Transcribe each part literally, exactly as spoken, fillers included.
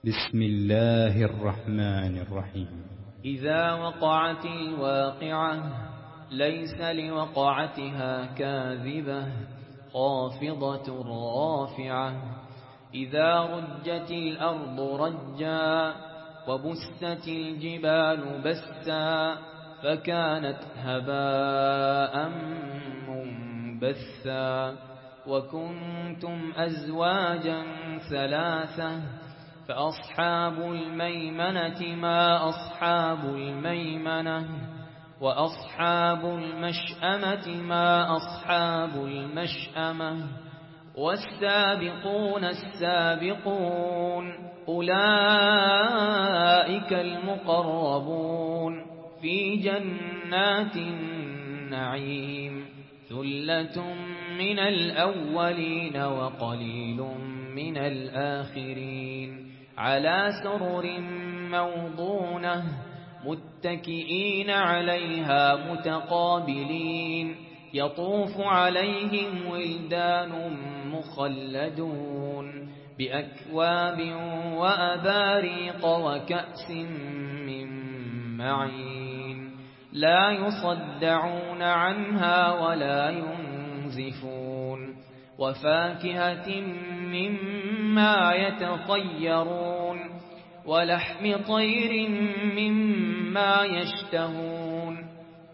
بسم الله الرحمن الرحيم. إذا وقعت الواقعة ليس لوقعتها كاذبة خافضة رافعة. إذا رجت الأرض رجا وبست الجبال بسا فكانت هباء منبثا. وكنتم أزواجا ثلاثة فأصحاب الميمنة ما أصحاب الميمنة وأصحاب المشأمة ما أصحاب المشأمة. والسابقون السابقون أولئك المقربون في جنات النعيم. ثلة من الأولين وقليل من الآخرين. على سرر موضونة متكئين عليها متقابلين. يطوف عليهم ولدان مخلدون بأكواب وأباريق وكأس من معين. لا يصدعون عنها ولا ينزفون. وفاكهة مما يتطيرون ولحم طير مما يشتهون.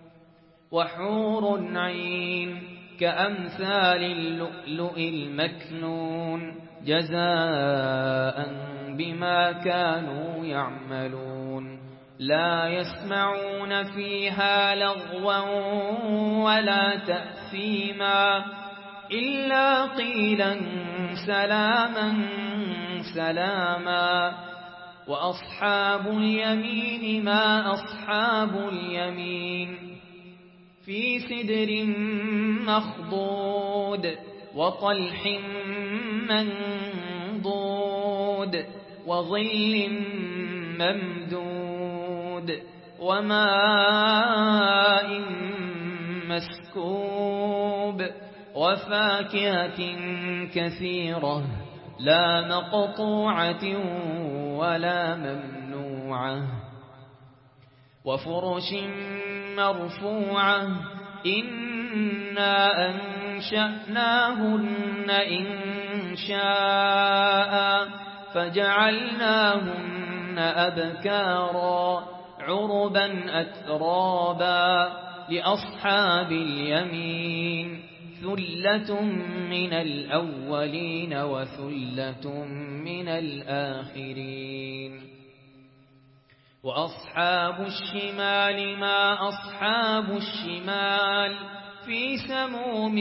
وحور عين كأمثال اللؤلؤ المكنون جزاء بما كانوا يعملون. لا يسمعون فيها لغوا ولا تأثيما إلا قيلا سلاما سلاما. وأصحاب اليمين ما أصحاب اليمين. في سدر مخضود وطلح منضود وظل ممدود وماء مسكوب. وفاكهة كثيرة لا مقطوعة ولا ممنوعة. وفرش مرفوعة إنا أنشأناهن إنشاء فجعلناهن أبكارا عربا أترابا. لأصحاب اليمين ثلة من الأولين وثلة من الآخرين. وأصحاب الشمال ما أصحاب الشمال. في سموم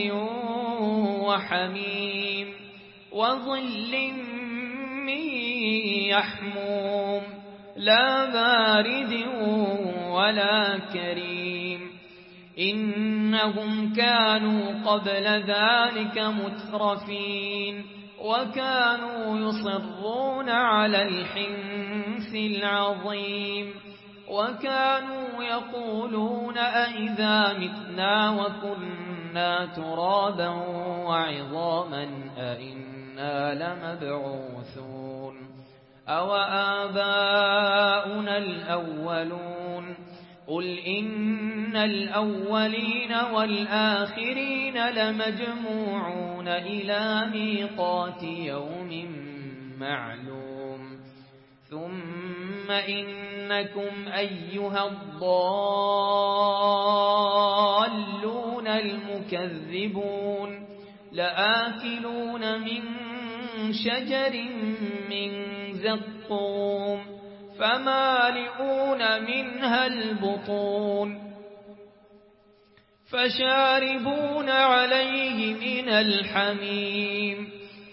وحميم وظل من يحموم لا بارد ولا كريم. إنهم كانوا قبل ذلك مترفين وكانوا يصرون على الحنث العظيم. وكانوا يقولون أئذا متنا وكنا ترابا وعظاما أئنا لمبعوثون أو آباؤنا الأولون. قل إن الأولين والآخرين لمجموعون إلى ميقات يوم معلوم. ثم إنكم أيها الضالون المكذبون لآكلون من شجر من زقوم فمالئون منها البطون فشاربون عليه من الحميم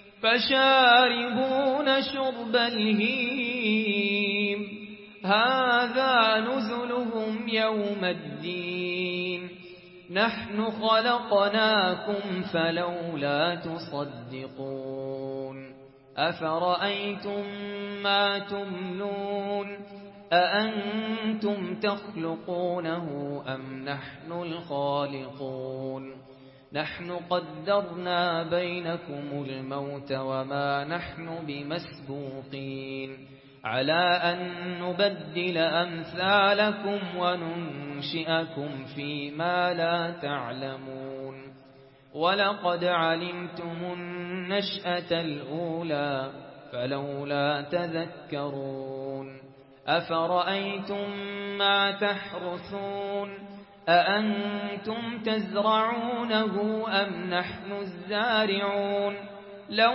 فشاربون شرب الهيم. هذا نزلهم يوم الدين. نحن خلقناكم فلولا تصدقون. أفرأيتم ما تمنون أأنتم تخلقونه أم نحن الخالقون. نحن قدرنا بينكم الموت وما نحن بمسبوقين على أن نبدل أمثالكم وننشئكم فيما لا تعلمون ولقد علمتم النشأة الأولى فلولا تذكرون أفرأيتم ما تحرثون أأنتم تزرعونه أم نحن الزارعون لو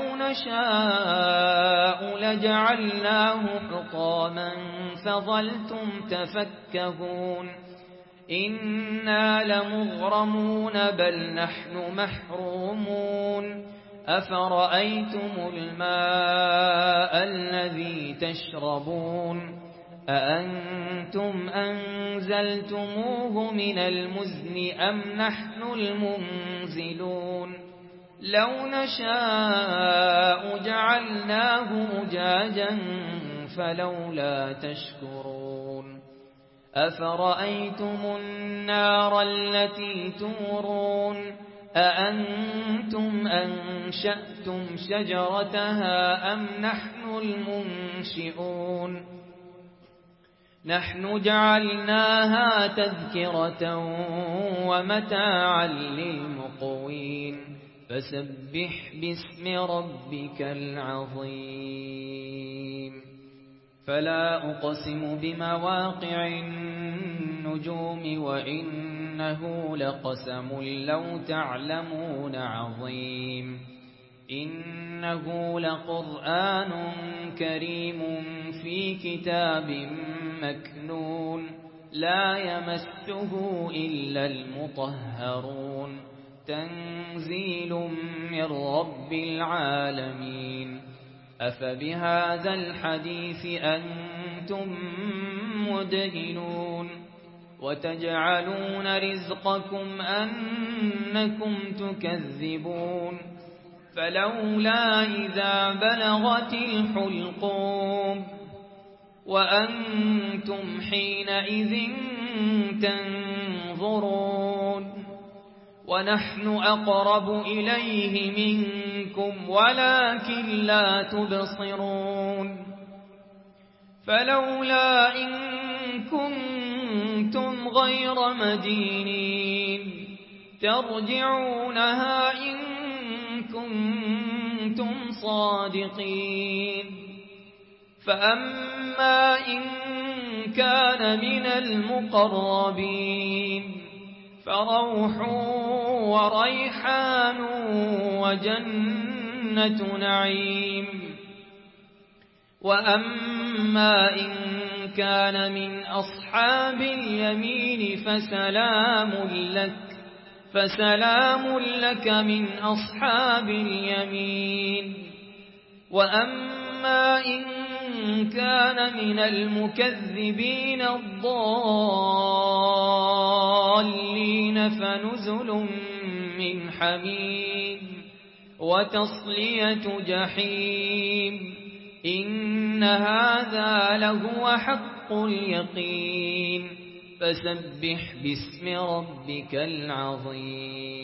نشاء لجعلناه حطاما فظلتم تفكهون إنا لمغرمون بل نحن محرومون أفرأيتم الماء الذي تشربون أأنتم أنزلتموه من المزن أم نحن المنزلون لو نشاء جعلناه مجاجا فلولا تشكرون أفرأيتم النار التي تورون أأنتم أنشأتم شجرتها أم نحن المنشئون نحن جعلناها تذكرة ومتاعا للمقوين فسبح باسم ربك العظيم فلا أقسم بمواقع النجوم وإنه لقسم لو تعلمون عظيم إنه لقرآن كريم في كتاب مكنون لا يمسه إلا المطهرون تنزيل من رب العالمين أفبهذا الحديث أنتم مدهنون وتجعلون رزقكم أنكم تكذبون فلولا إذا بلغت الحلقوم وأنتم حينئذ تنظرون ونحن أقرب إليه منكم ولكن لا تبصرون فلولا إن كنتم غير مدينين ترجعونها إن كنتم صادقين فأما إن كان من المقربين فروح وريحان وجنة نعيم وأما إن كان من أصحاب اليمين فسلام لك فسلام لك من أصحاب اليمين وأما إن كان من المكذبين الضالين فنزل من حميم وتصلية جحيم إن هذا لهو حق اليقين فسبح باسم ربك العظيم